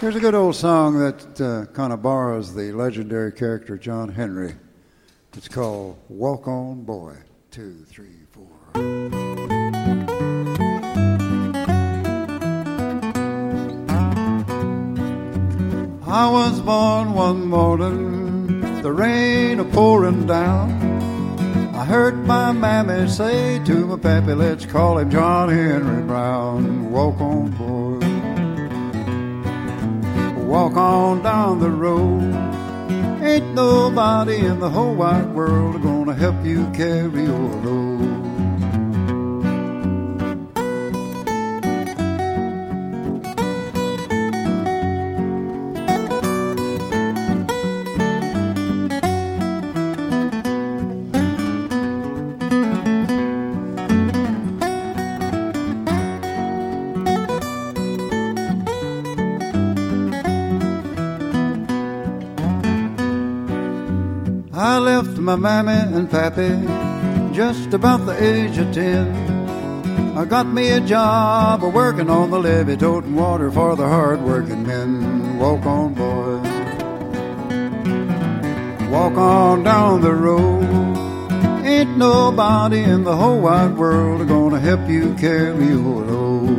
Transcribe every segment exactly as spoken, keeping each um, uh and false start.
Here's a good old song that uh, kind of borrows the legendary character John Henry. It's called Walk On Boy. Two, three, four. I was born one morning, the rain a-pouring down. I heard my mammy say to my pappy, let's call him John Henry Brown. Walk on, boy. Walk on down the road. Ain't nobody in the whole wide world gonna help you carry your load. I left my mammy and pappy just about the age of ten. I got me a job a-working on the levee, toting water for the hard-working men. Walk on, boy. Walk on down the road. Ain't nobody in the whole wide world gonna help you carry your load.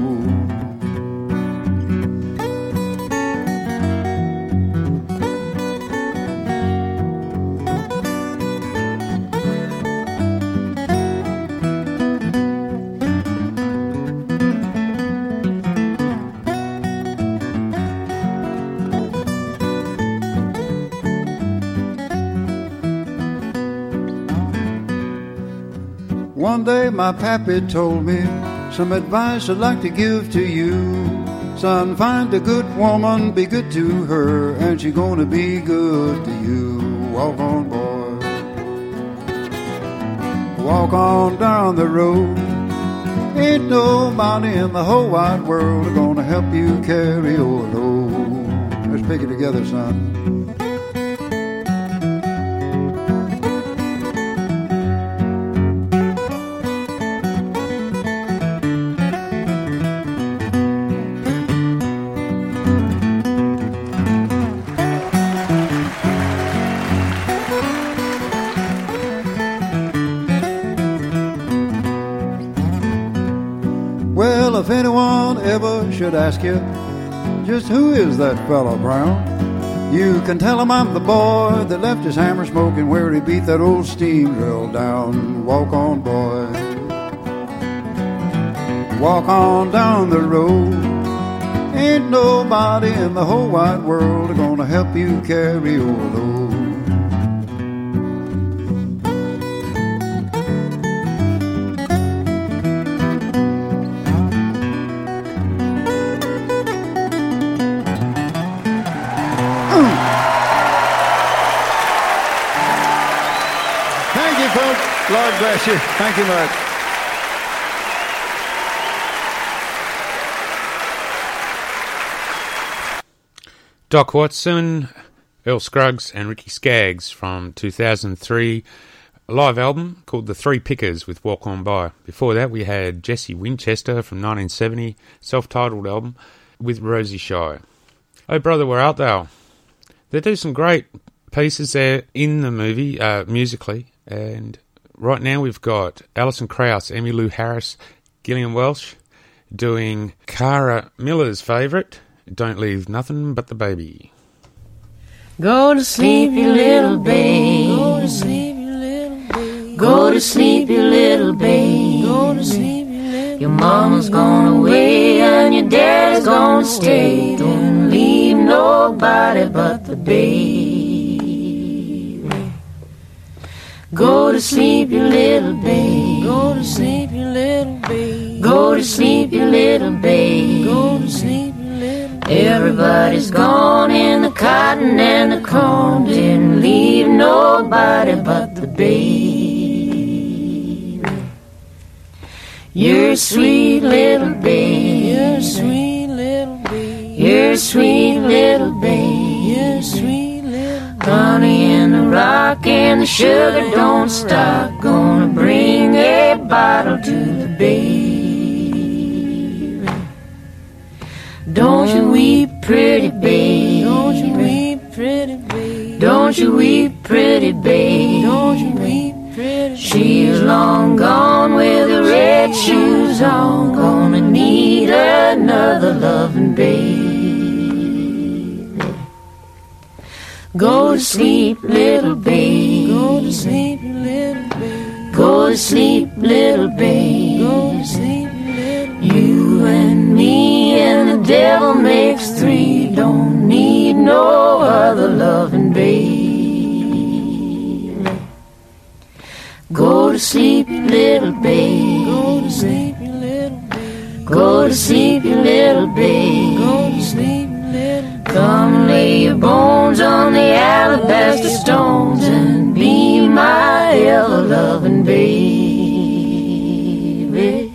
One day my pappy told me some advice I'd like to give to you. Son, find a good woman, be good to her, and she's gonna be good to you. Walk on, boy. Walk on down the road. Ain't nobody in the whole wide world gonna help you carry your load. Let's pick it together, son. Well, if anyone ever should ask you, just who is that fella Brown? You can tell him I'm the boy that left his hammer smoking where he beat that old steam drill down. Walk on, boy. Walk on down the road. Ain't nobody in the whole wide world gonna help you carry your load. Thank you, folks. Lord bless you. Thank you much. Doc Watson, Earl Scruggs and Ricky Skaggs from two thousand three, a live album called The Three Pickers with Walk On By. Before that we had Jesse Winchester from nineteen seventy, self-titled album with Rosie Shy. Oh brother, where art thou? They do some great pieces there in the movie, uh, musically, and right now we've got Alison Krauss, Emmylou Harris, Gillian Welsh doing Cara Miller's favourite, Don't Leave Nothing But the Baby. Go to sleep, you little babe. Go to sleep, you little babe. Go to sleep, you little babe. Go to sleep, you little. Your mama's gone away and your dad's gonna stay. Don't leave nobody but the babe. Go to sleep, you little babe. Go to sleep, you little babe. Go to sleep, you little babe. Go to sleep, you little babe. Everybody's gone in the cotton and the corn. Didn't leave nobody but the babe. You're a sweet little babe. You're a sweet little babe. You're a sweet little babe. You're a sweet honey in the rock and the sugar don't stop. Gonna bring a bottle to the babe. Don't you weep, pretty babe. you weep, pretty babe. Don't you weep, pretty. She's long gone with the red shoes on. Gonna need another loving baby. Go to sleep, little babe. Go to sleep, little babe. Go to sleep, little babe. Go to sleep, little babe. You and me and the devil makes three. Don't need no other loving baby. Go to sleep, little babe. Go to sleep, little babe. Go to sleep, little babe. Go to sleep, little babe. Come lay your bones on the alabaster stones and be my ever-loving baby.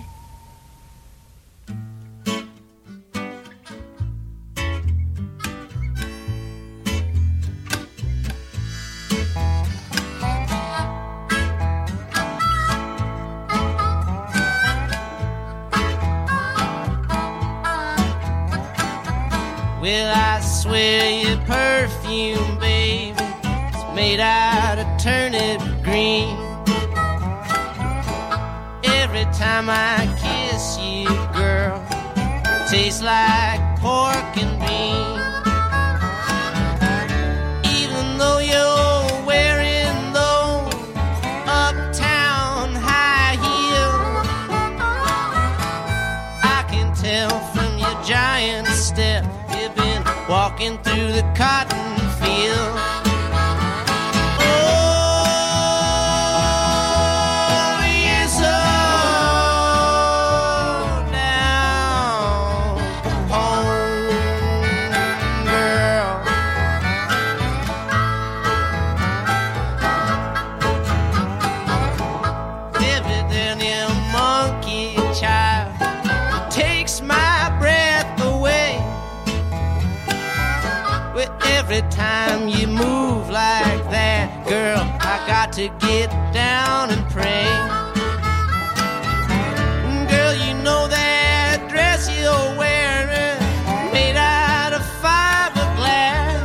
Well, I swear your perfume, baby, is made out of turnip green. Every time I kiss you, girl, tastes like pork and beans. Even though you're wearing those uptown high heels, I can tell from your giant step you've been walking through the cotton field. Oh, you're so down home, girl. Evidently a monkey child takes my breath away. Every time you move like that, girl, I got to get down and pray. Girl, you know that dress you're wearing, made out of fiberglass.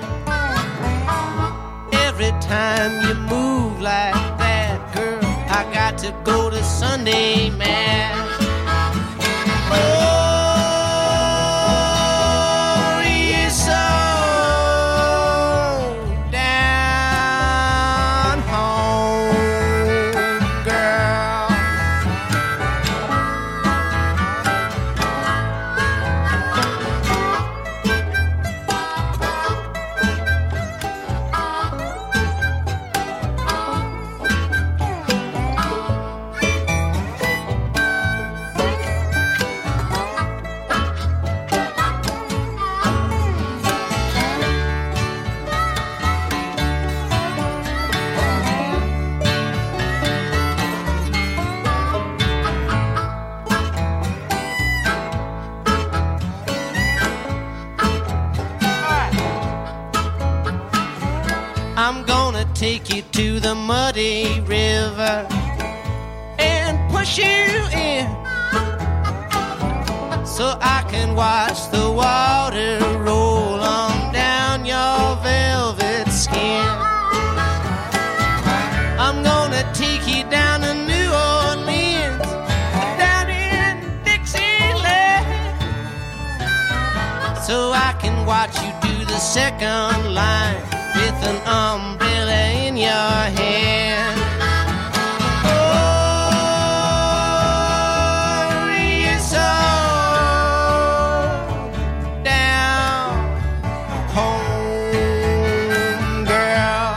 Every time you move like that, girl, I got to go to Sunday Mass. I'm gonna take you to the muddy river and push you in so I can watch the water roll on down your velvet skin. I'm gonna take you down to New Orleans, down in Dixieland, so I can watch you do the second line with an umbrella in your hand. Oh, you're so down home, girl.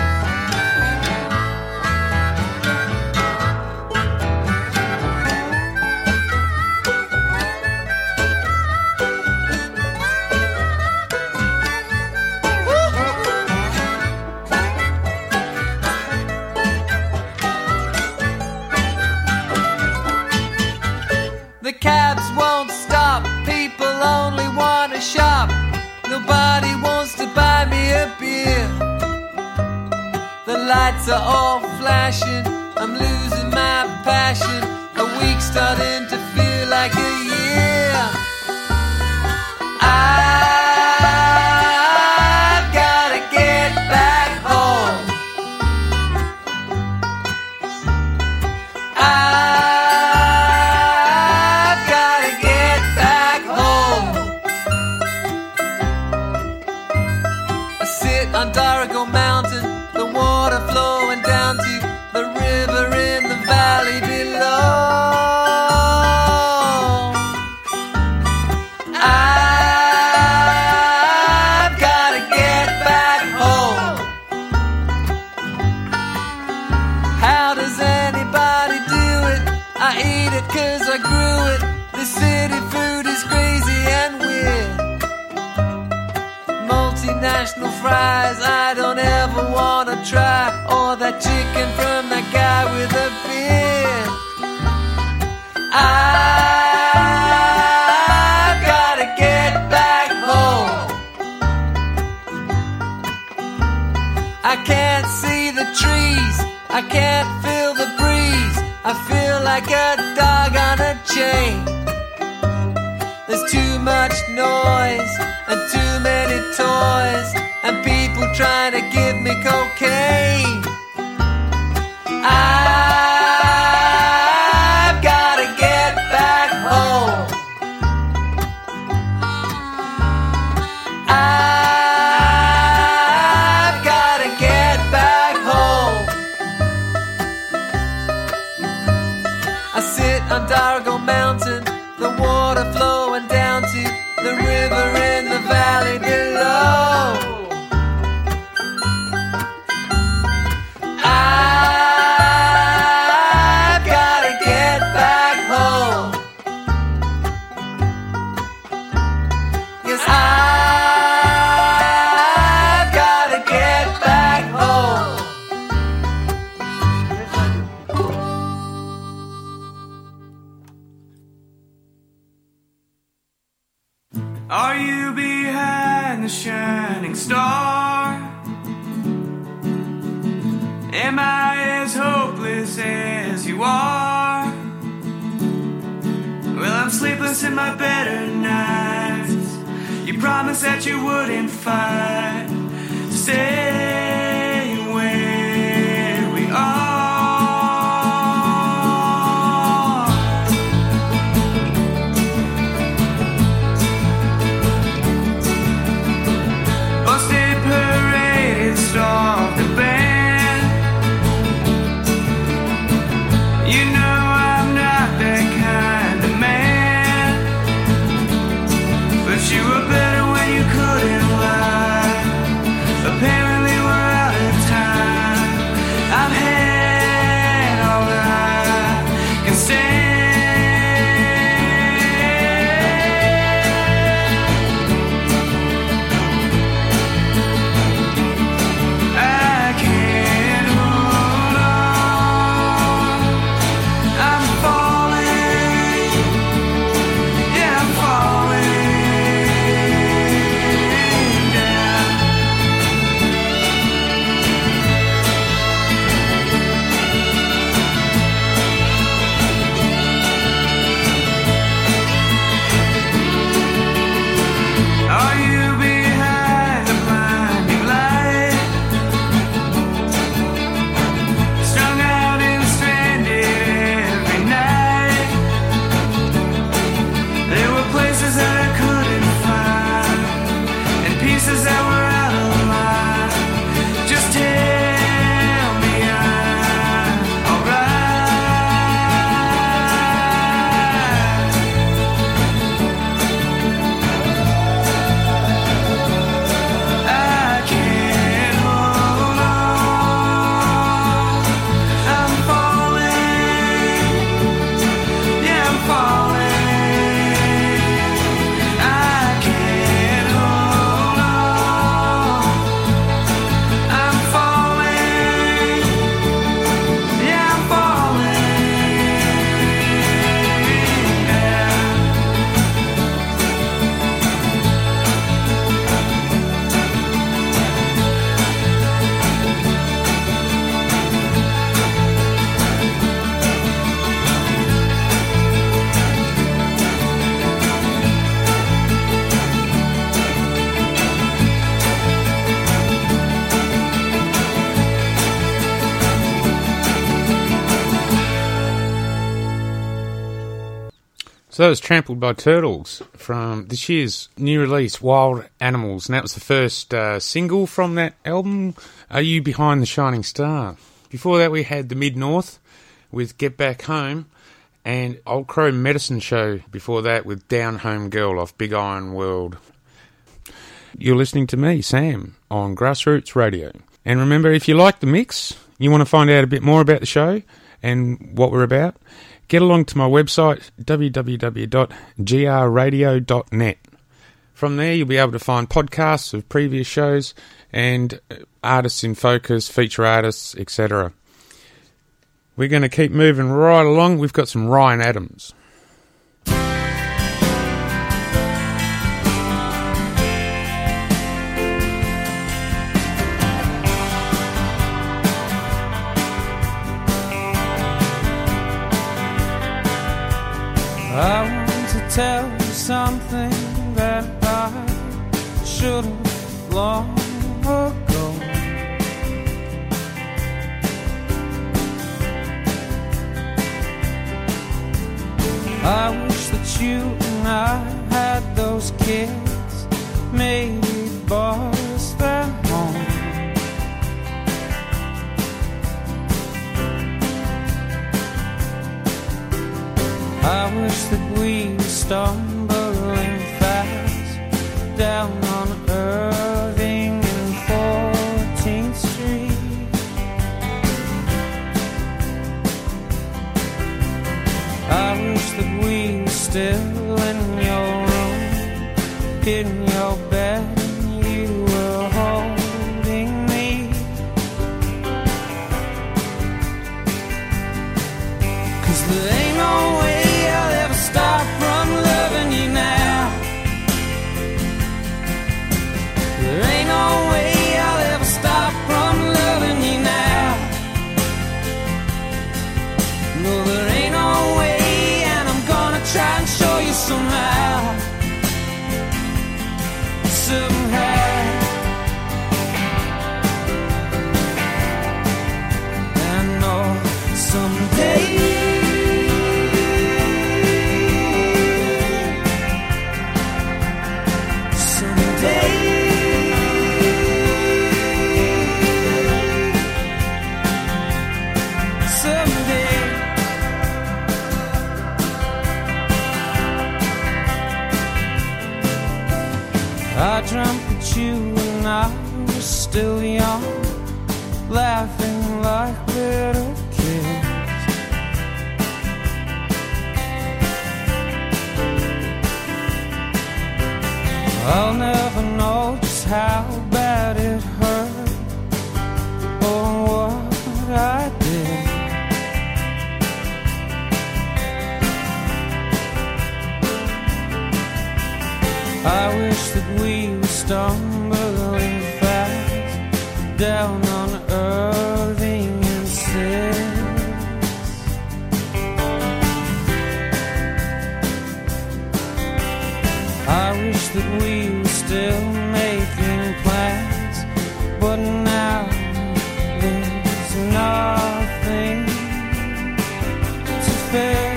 The cabs won't stop, people only want to shop. Nobody wants to buy me a beer. The lights are all flashing, I'm losing my passion. A week's starting to feel like a year. I've gotta get back on Dargo Mountain, the water flowing down to the river in the valley below. I've gotta get back home. How does anybody do it? I eat it 'cause I grew it. The city food is crazy and weird. Multinational fries I don't ever wanna try, or that chicken from that guy with a beard. I've gotta get back home. I can't see the trees, I can't feel the breeze. I feel like a dog on a chain. There's too much noise and too many toys and people trying to give me cocaine. I've gotta get back home. I've gotta get back home. I sit on Dargo Mountain, the water flowing down to the river in the valley below. I've gotta get back home. Yes, I've gotta get back home. Are you behind the shining star? Am I as hopeless as you are? Well, I'm sleepless in my better nights. You promised that you wouldn't fight. Stay where we are. Busted parade, start the band. You know I'm not that kind of man, but you were better when you couldn't lie. Apparently So that was Trampled by Turtles from this year's new release, Wild Animals, and that was the first uh, single from that album, Are You Behind the Shining Star? Before that we had the Mid-North with Get Back Home, and Old Crow Medicine Show before that with Down Home Girl off Big Iron World. You're listening to me, Sam, on Grassroots Radio. And remember, if you like the mix, you want to find out a bit more about the show and what we're about, get along to my website, w w w dot g r radio dot net. From there, you'll be able to find podcasts of previous shows and artists in focus, feature artists, et cetera. We're going to keep moving right along. We've got some Ryan Adams. I want to tell you something that I should have long ago. I wish that you and I had those kids, maybe bought us their home. I wish that we were stumbling fast down on Irving and fourteenth Street. I wish that we were still in your room, in your bed, and you were holding me. 'Cause there ain't no way stop from loving you now. There ain't no way I'll ever stop from loving you now. No, there ain't no way, and I'm gonna try and show you somehow. Somehow. I know someday I dreamt that you and I were still young, laughing like little kids. I'll never know just how bad it hurt or what I did. I wish that we were stumbling fast down on Irving and Sixth. I wish that we were still making plans, but now there's nothing to face.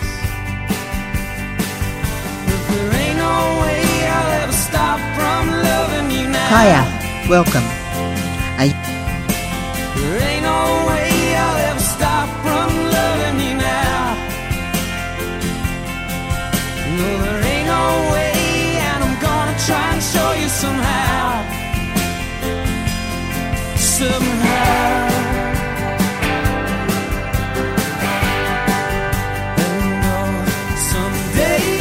Hiya, welcome. Are you- There ain't no way I'll ever stop from loving you now. No, there ain't no way, and I'm gonna try and show you somehow. Somehow. And oh, someday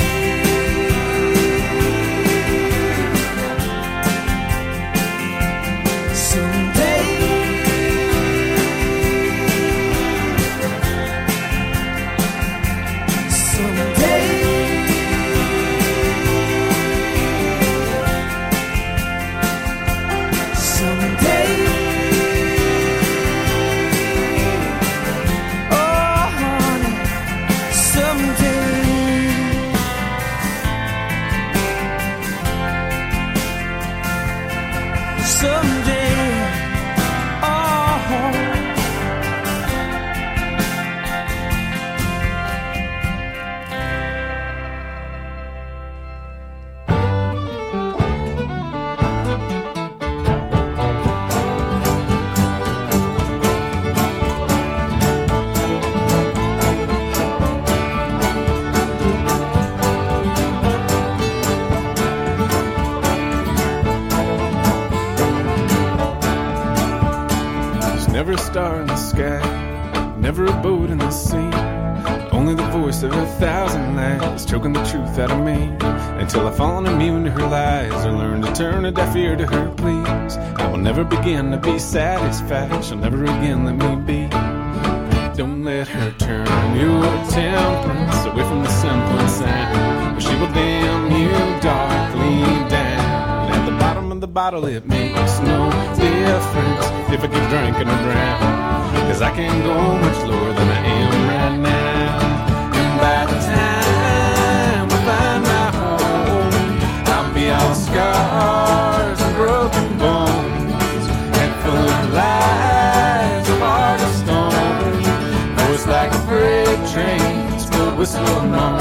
star in the sky, never a boat in the sea. Only the voice of a thousand lies, choking the truth out of me. Until I've fallen immune to her lies, or learn to turn a deaf ear to her pleas, I will never begin to be satisfied. She'll never again let me be. Don't let her turn your temperance away from the simple sound, or she will damn you darkly down. At the bottom of the bottle it makes no difference if I keep drinking around, cause I can't go much lower than I am right now. And by the time we find my home, I'll be all scars and broken bones, and full of lies, a heart of stone, voice like a freight train, still whistle on.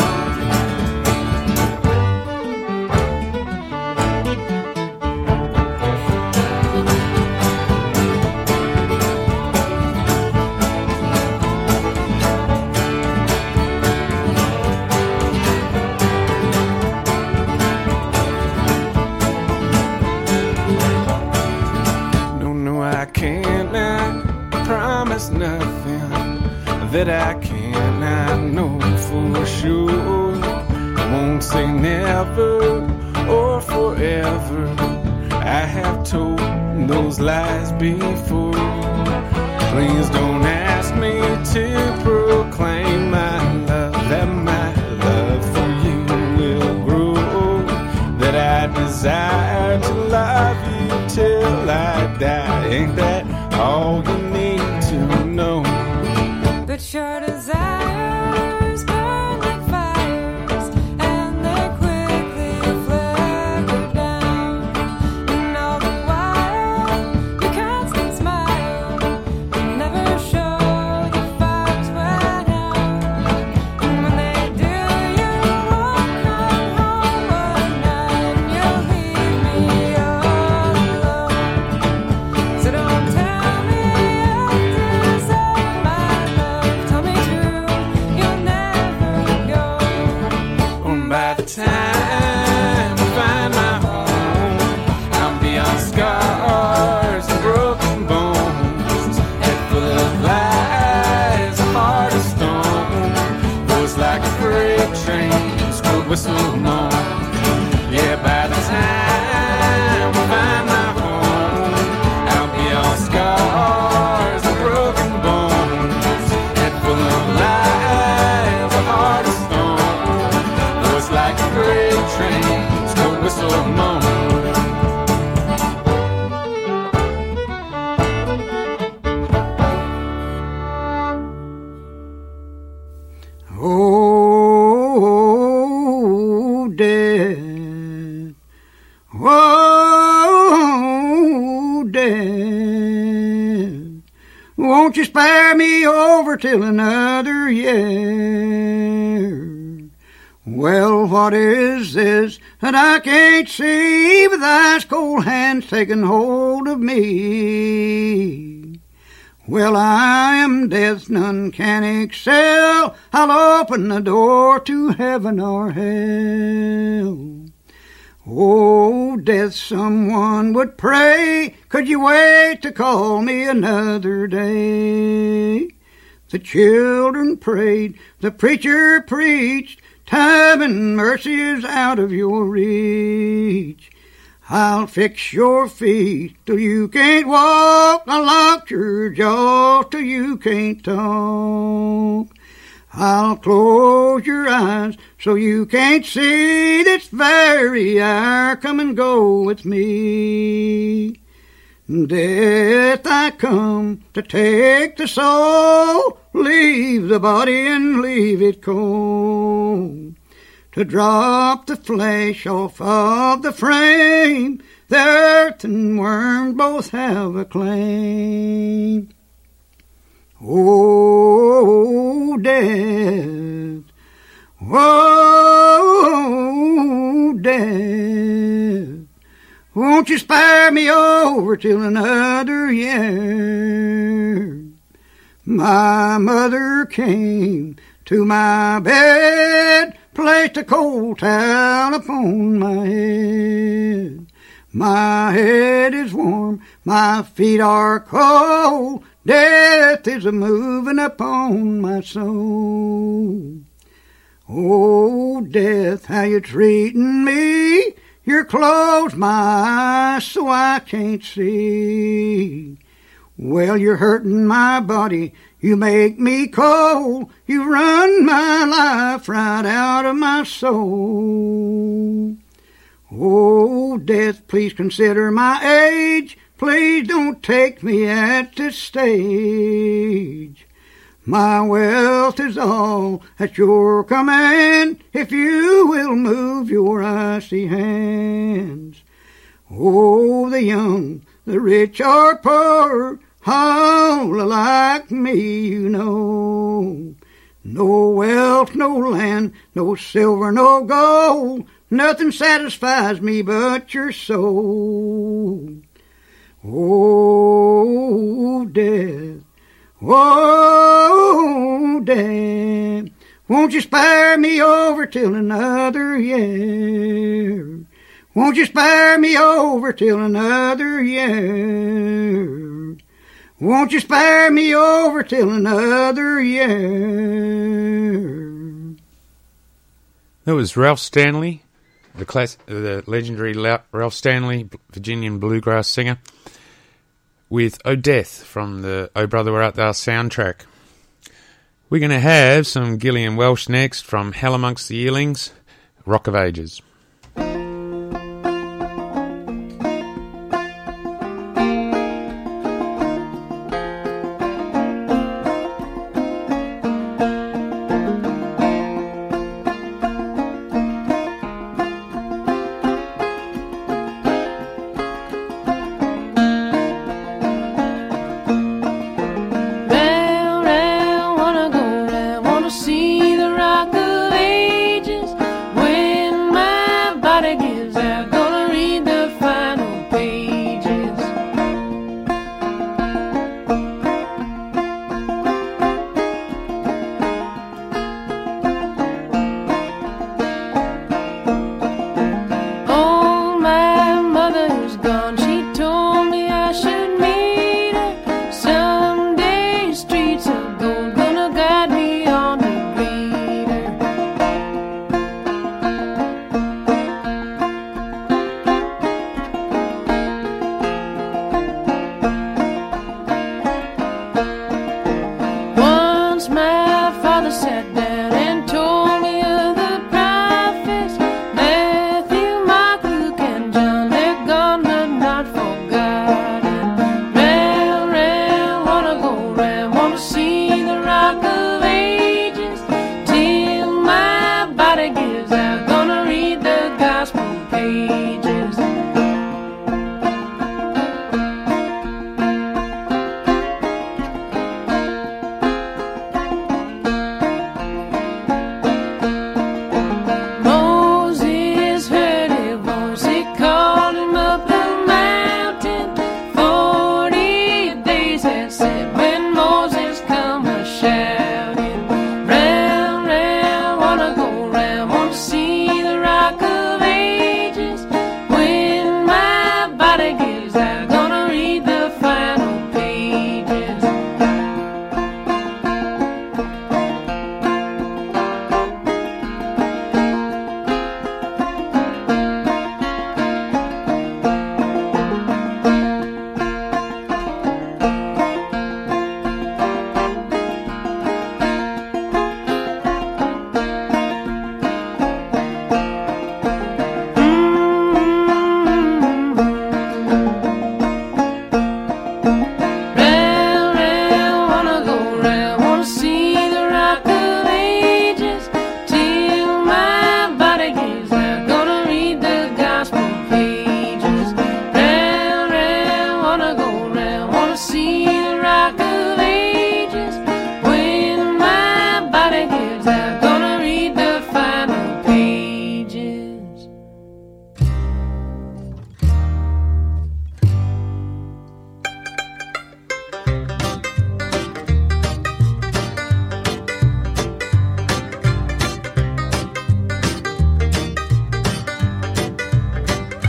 That I cannot know for sure. I won't say never or forever. I have told those lies before. Please don't ask me to proclaim my love, that my love for you will grow, that I desire to love you till I die. Ain't that all you need to know? But your desires burn like fires, and they quickly flicker down. And all the while, your constant smile never show the fires went out. And when they do, you won't come home one night, and you'll leave me all alone. So don't tell me you deserve my by the time I find my home, I'm beyond scars and broken bones, head full of lies, a heart of stone, voice like a freight train, screw whistle moan. Yeah, by the time I find my home, I'll be all scars and broken bones, head full of lies, a heart of stone, like a freight train, still whistle moan. Oh, death, oh, death, won't you spare me over till another year? Well, what is this that I can't see with ice cold hands taking hold of me? Well, I am death, none can excel. I'll open the door to heaven or hell. Oh, death, someone would pray, could you wait to call me another day? The children prayed, the preacher preached, time and mercy is out of your reach. I'll fix your feet till you can't walk. I'll lock your jaw till you can't talk. I'll close your eyes so you can't see this very hour. Come and go with me. Death, I come to take the soul, leave the body and leave it cold, to drop the flesh off of the frame, the earth and worm both have a claim. Oh, death, oh, death, won't you spare me over till another year? My mother came to my bed, placed a cold towel upon my head. My head is warm, my feet are cold, death is a moving upon my soul. Oh, death, how you treating me? You're closed my eyes so I can't see. Well, you're hurting my body, you make me cold, you run my life right out of my soul. Oh, death, please consider my age, please don't take me at this stage. My wealth is all at your command, if you will move your icy hands. Oh, the young, the rich or poor, all alike me, you know. No wealth, no land, no silver, no gold, nothing satisfies me but your soul. Oh, death, oh, death, won't you spare me over till another year? Won't you spare me over till another year? Won't you spare me over till another year? That was Ralph Stanley, the class, the legendary Ralph Stanley, Virginian bluegrass singer, with Oh Death from the Oh Brother Where Art Thou soundtrack. We're going to have some Gillian Welsh next from Hell Amongst the Yearlings, Rock of Ages.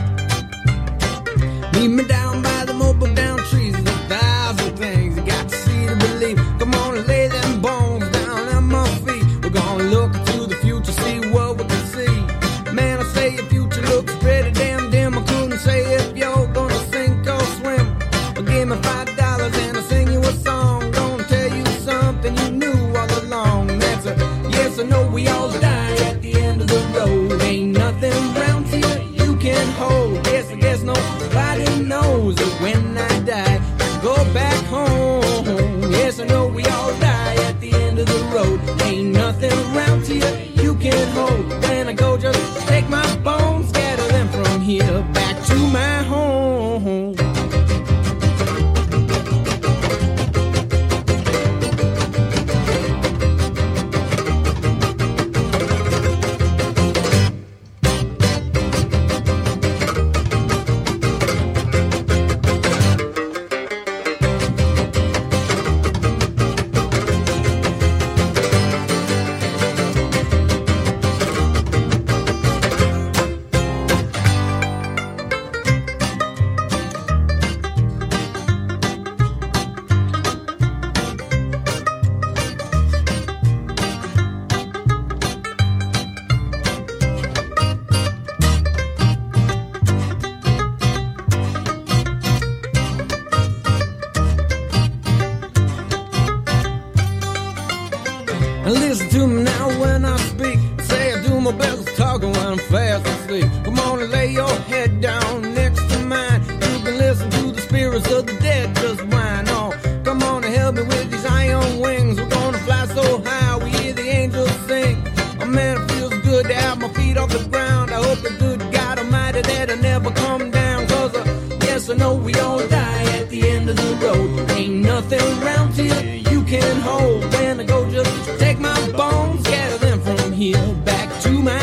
Meet me down by the mobile down trees. There's a thousand things I got to say. nobody knows that when I die, I go back home. Yes, I know we all die at the end of the road. Ain't nothing around here you can hold. When I go, just take my bones, scatter them from here back to my home. Listen to me now when I speak. Say I do my best talking when I'm fast asleep. Come on and lay your head down next to mine. You can listen to the spirits of the dead just whine on. Come on and help me with these iron wings. We're gonna fly so high we hear the angels sing. Oh man, it feels good to have my feet off the ground. I hope the good God Almighty that I never come down. Cause uh, yes, I know we all die at the end of the road. Ain't nothing around here you can hold. When I go, just take my bones, scatter them from here back to my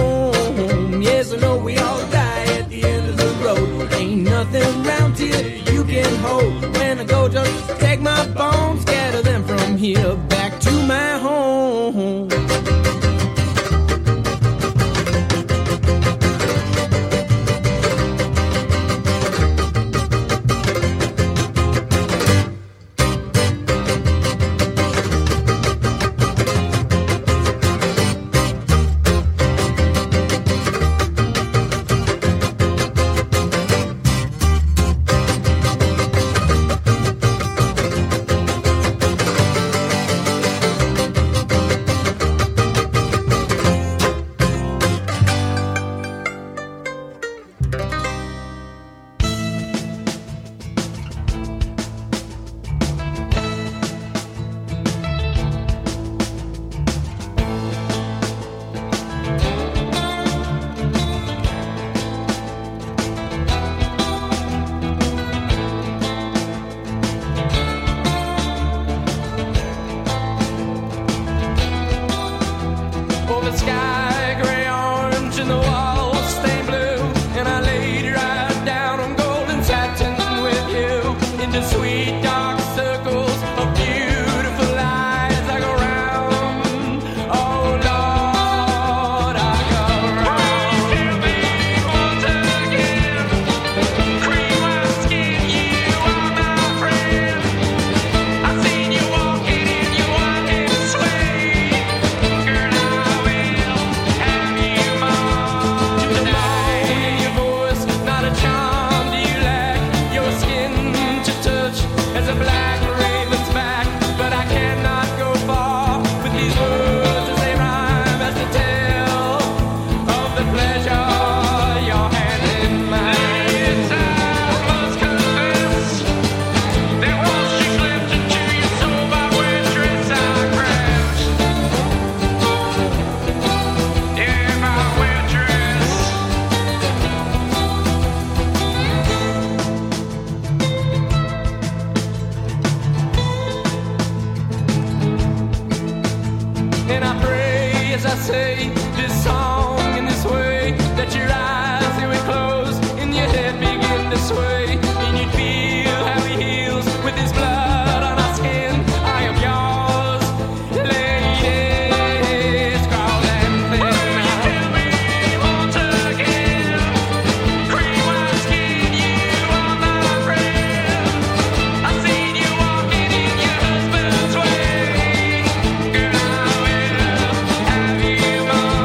home. Yes, I know we all die at the end of the road. Ain't nothing around here you can hold. When I go, just take my bones, scatter them from here back to my home.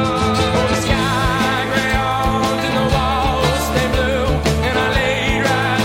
Right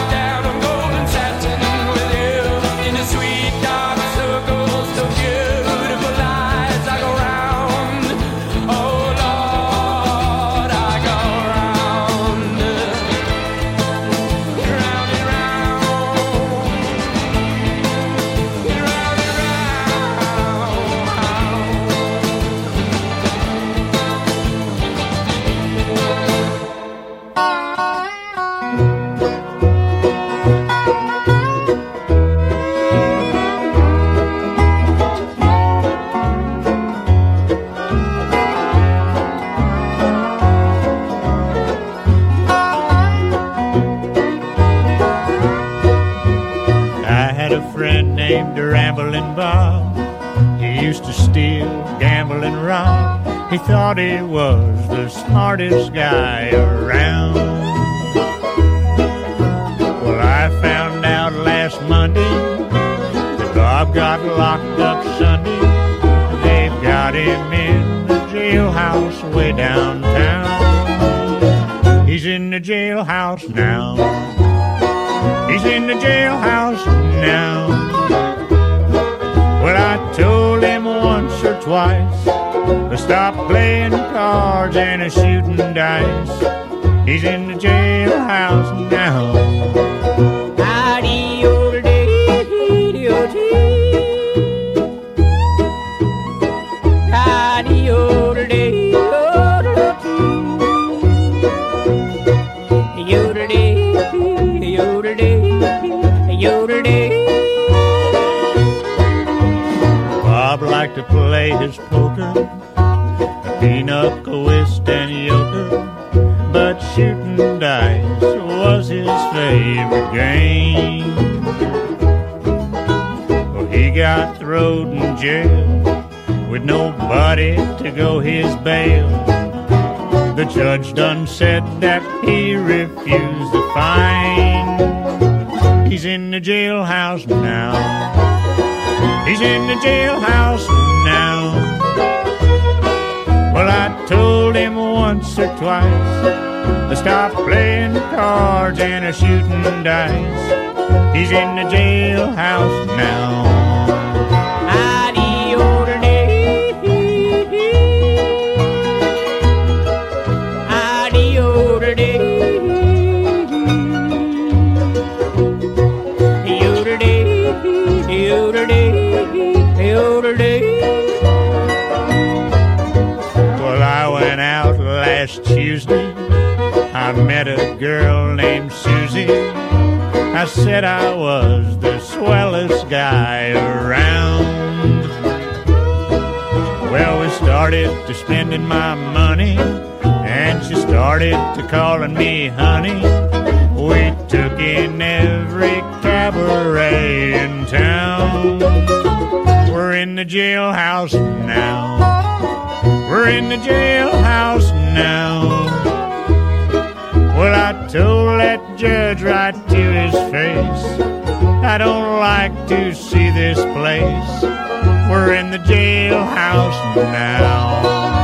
a friend named Ramblin' Bob. He used to steal, gamble, and rob. He thought he was the smartest guy around. Well, I found out last Monday that Bob got locked up Sunday. They've got him in the jailhouse way downtown. He's in the jailhouse now. He's in the jailhouse now. Well, I told him once or twice to stop playing cards and a shooting dice. He's in the jailhouse now. Bob liked to play his poker, pinochle, whist, and euchre, but shooting dice was his favorite game. Well, he got thrown in jail with nobody to go his bail. The judge done said that he refused the fine. He's in the jailhouse now. He's in the jailhouse now. Well, I told him once or twice to stop playing cards and a shooting dice. He's in the jailhouse now. Well, I went out last Tuesday. I met a girl named Susie. I said I was the swellest guy around. Well, we started to spending my money, and she started to calling me honey. We took in every cabaret in town. We're in the jailhouse now. We're in the jailhouse now. Well, I told that judge right to his face, I don't like to see this place. We're in the jailhouse now.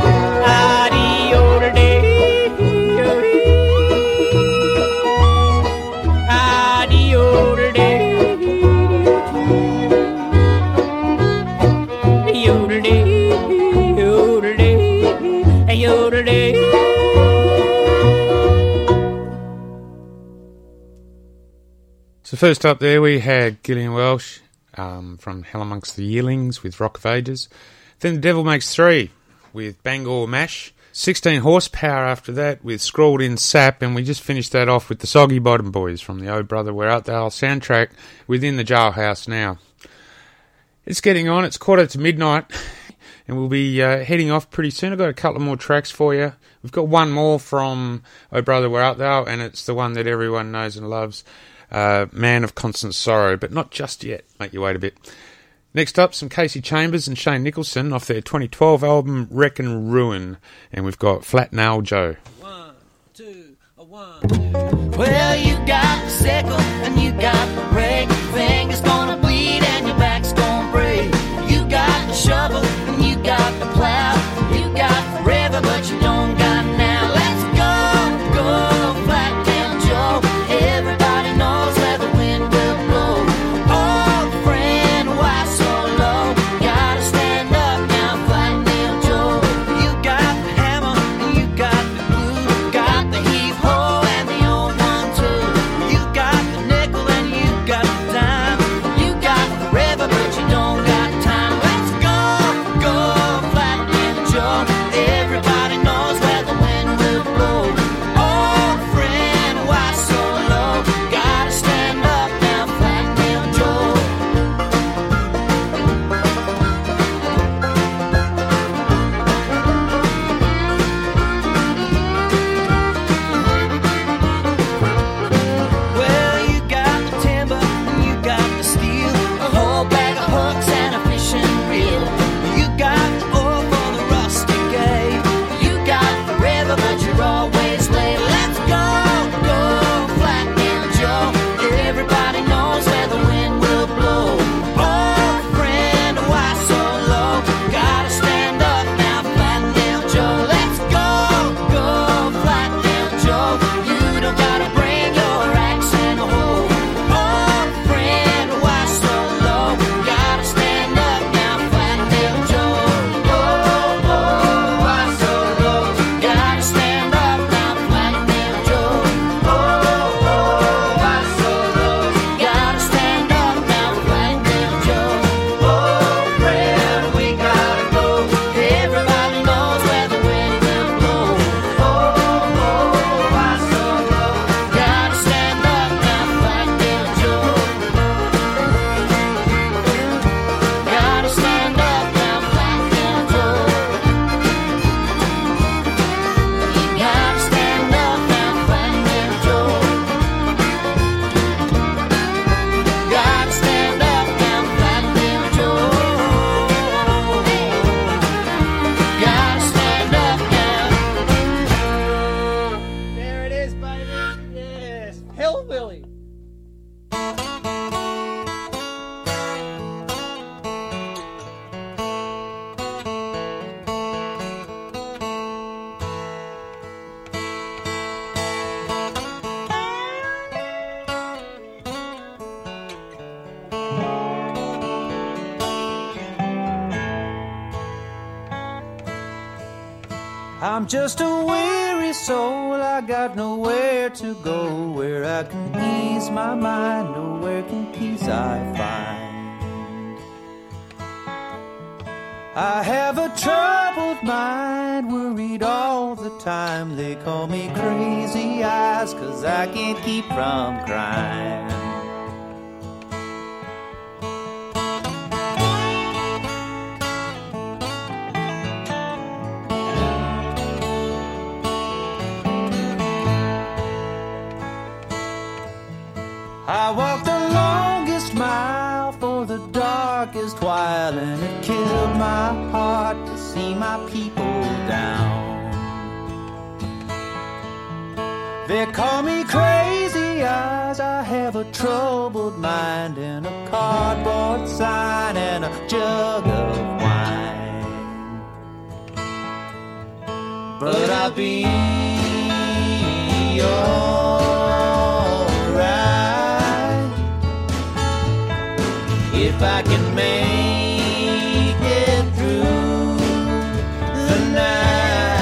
So first up there we had Gillian Welsh um, from Hell Amongst the Yearlings with Rock of Ages. Then The Devil Makes Three with Bangor Mash. sixteen horsepower after that with Scrawled In Sap, and we just finished that off with the Soggy Bottom Boys from the Oh Brother We're Out There soundtrack within the Jailhouse now. It's getting on, it's quarter to midnight, and we'll be uh, heading off pretty soon. I've got a couple of more tracks for you. We've got one more from Oh Brother We're Out There, and it's the one that everyone knows and loves, uh, Man of Constant Sorrow, but not just yet. Make you wait a bit. Next up, some Casey Chambers and Shane Nicholson off their twenty twelve album Wreck and Ruin, and we've got Flat Nail Joe. One, two, a one, two. Well, you got the sickle and you got the rake. Your fingers gonna bleed and your back's gonna break. You got the shovel and you got the plow. You got forever, but you don't got now. Let's go, go, Flat Nail Joe. Everybody knows where the wind will blow. Oh, friend, why so low? Gotta stand up now, Flat Nail Joe. You got the hammer and you got the glue. Got the heave ho and the old one too. You got I'm just a weary soul, I got nowhere to go, where I can ease my mind, or where can peace I find. I have a troubled mind, worried all the time. They call me crazy eyes, 'cause I can't keep from crying. I walked the longest mile for the darkest while, and it killed my heart to see my people down. They call me crazy eyes, I have a troubled mind, and a cardboard sign and a jug of wine. But I'll be alright if I can make it through the night.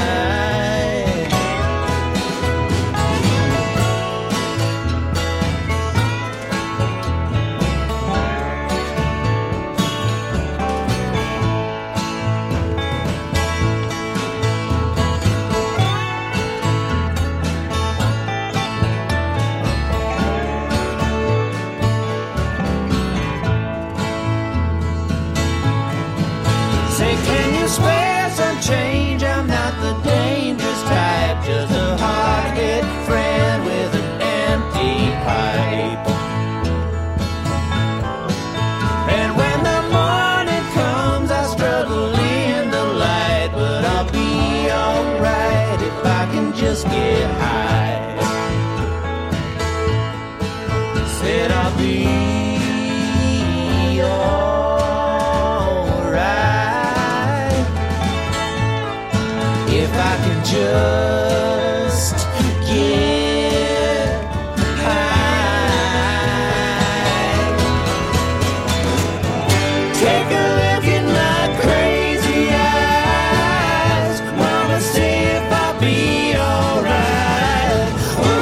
Say, can you spare some change? I'm not the dangerous type, just a hard-hit friend with an empty pipe. And when the morning comes, I struggle in the light, but I'll be alright if I can just get high. Said I'll be alright if I can just get high. Take a look in my crazy eyes, wanna see if I'll be alright.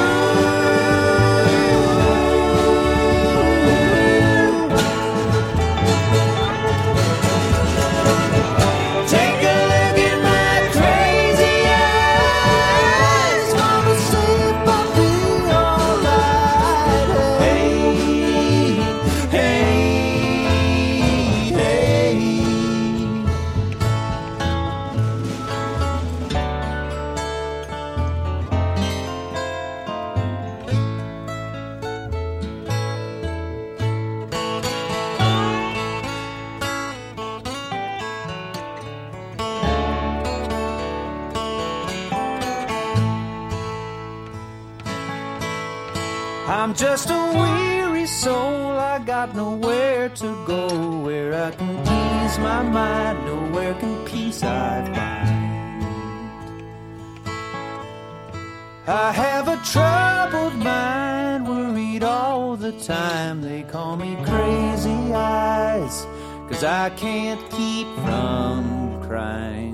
Take a look in my crazy eyes, wanna see if I'll be alright. Hey, hey, hey. I'm just a weary soul, I got nowhere to go, where I can ease my mind, nowhere can peace I find. I have a troubled mind, worried all the time. They call me crazy eyes, 'cause I can't keep from crying.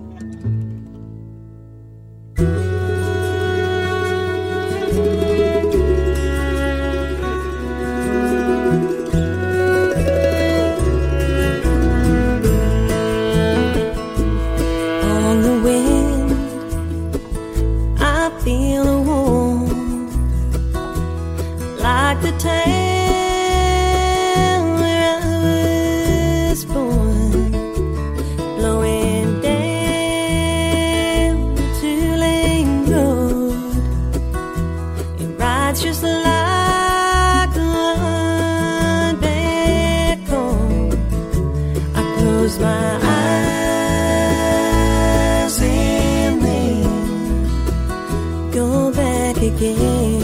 On the wind, I feel a warmth, like the town where I was born, blowing down the two-lane road. It rides just like the one back home. I close my eyes and then go back again.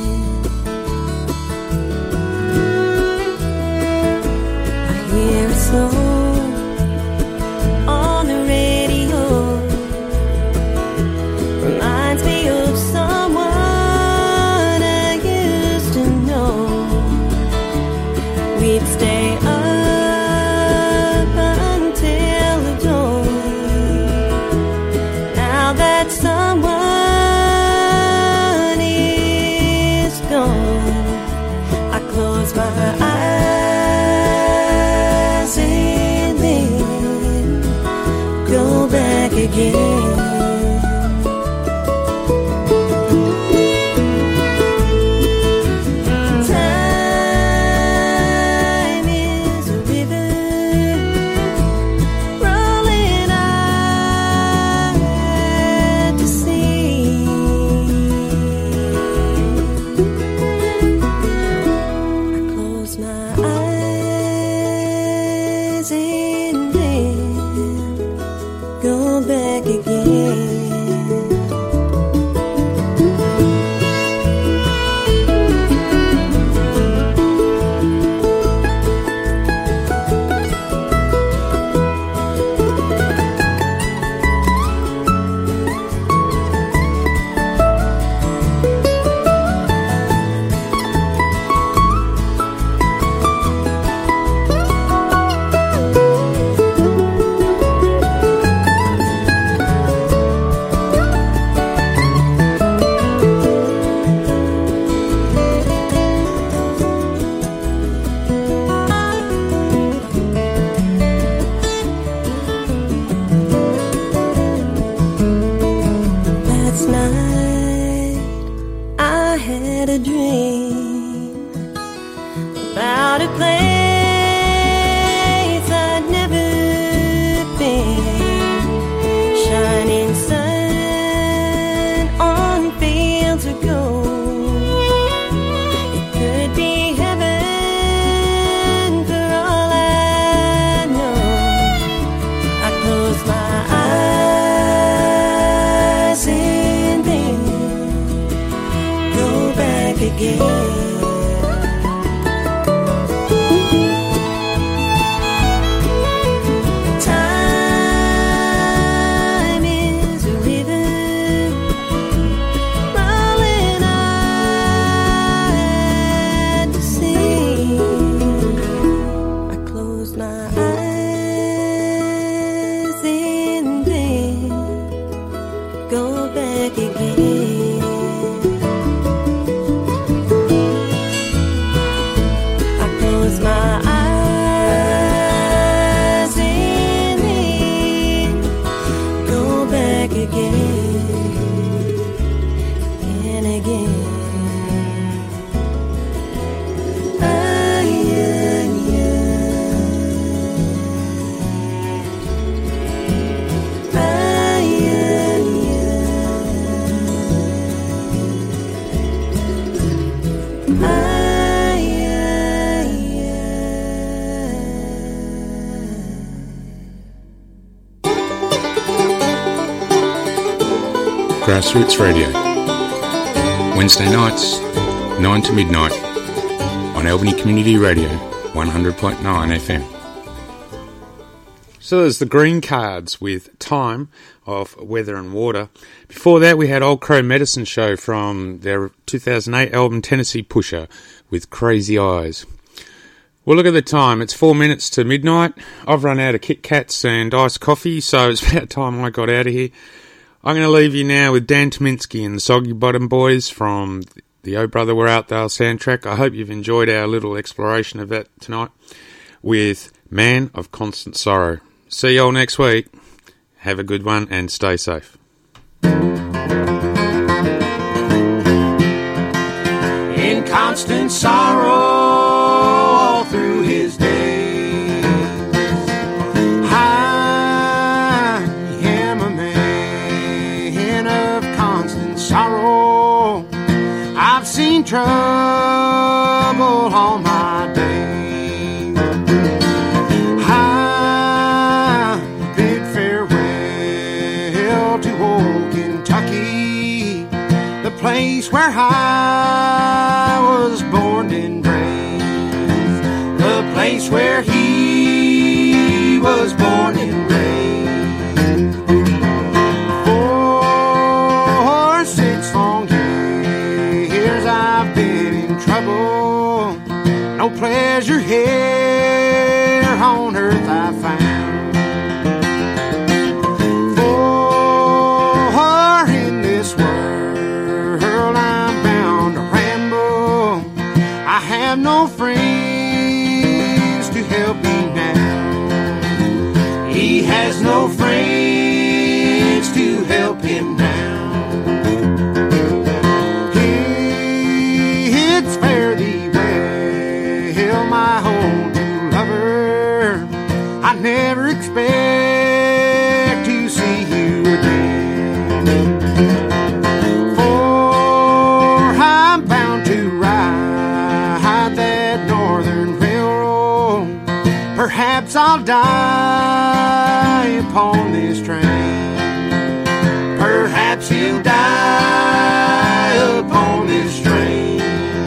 I hear a song on the radio, reminds me of someone I used to know. We'd stay up until the dawn. Now that's about a place I'd never been. Shining sun on fields of gold. It could be heaven for all I know. I close my eyes and then go back again. Grassroots Radio, Wednesday nights, nine to midnight, on Albany Community Radio, one hundred point nine F M. So there's the Green Cards with Time of Weather and Water. Before that we had Old Crow Medicine Show from their two thousand eight album Tennessee Pusher with Crazy Eyes. Well, look at the time. It's four minutes to midnight. I've run out of Kit Kats and iced coffee, so it's about time I got out of here. I'm going to leave you now with Dan Tominski and the Soggy Bottom Boys from the Oh Brother We're Out There soundtrack. I hope you've enjoyed our little exploration of that tonight with Man of Constant Sorrow. See you all next week. Have a good one and stay safe. In constant sorrow all through his days, I am a man of constant sorrow. I've seen trouble all my days. I bid farewell to old Kentucky, the place where I was born and raised, the place where he was born and raised. For six long years I've been in trouble, no pleasure here on earth I found. For in this world I'm bound to ramble, I have no friends to help me now. He has no friends to help him now. It's fare thee well, my old true lover. I never expect to see you again. For I'm bound to ride that northern railroad. Perhaps I'll die upon this train. Perhaps he'll die upon this train.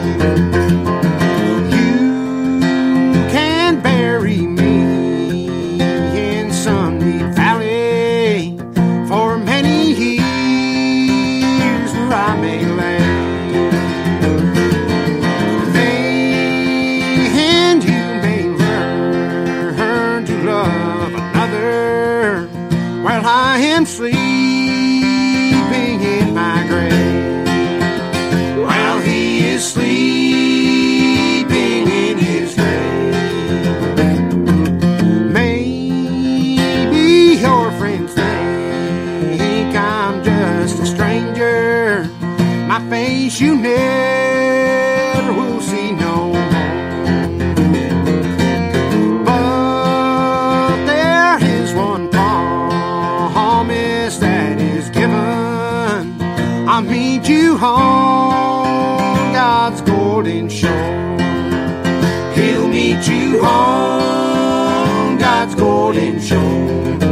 You can bury me in Sunny Valley for many years where I may land. Then you may learn to love another while I am sleeping in my grave. While he is sleeping in his grave. Maybe your friends think I'm just a stranger. My face you never will see no more. I'll meet you on God's golden shore. He'll meet you on God's golden shore.